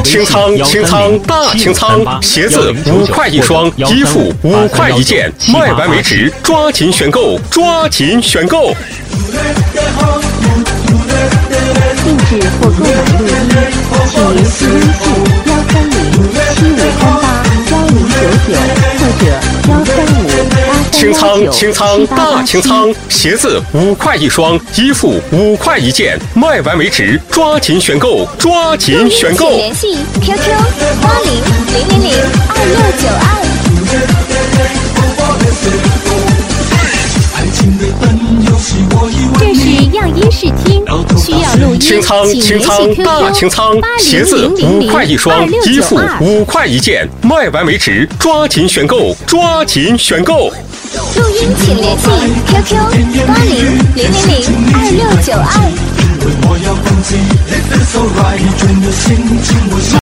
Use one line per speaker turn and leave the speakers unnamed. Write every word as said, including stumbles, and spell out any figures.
清仓清仓大清仓，鞋子五块一双，衣服五块一件，卖完为止，抓紧选购，抓紧选购。
定制或购买录音，请联系微信幺三零七五三八幺零九九或者幺三五八
清仓
三幺九
清仓
七八八七。
大清仓，鞋子五块一双，衣服五块一件，卖完为止，抓紧选购，抓紧选购。
请联系 Q Q 八零零零零二六九二。
这是样音试听，需要录音，
清仓
请联
清仓
系 Q
大
Q
清仓，鞋子五块一双，衣服五块一件，卖完为止，抓紧选购，抓紧选购。
录音请联系 Q Q 八零零零零二六九二。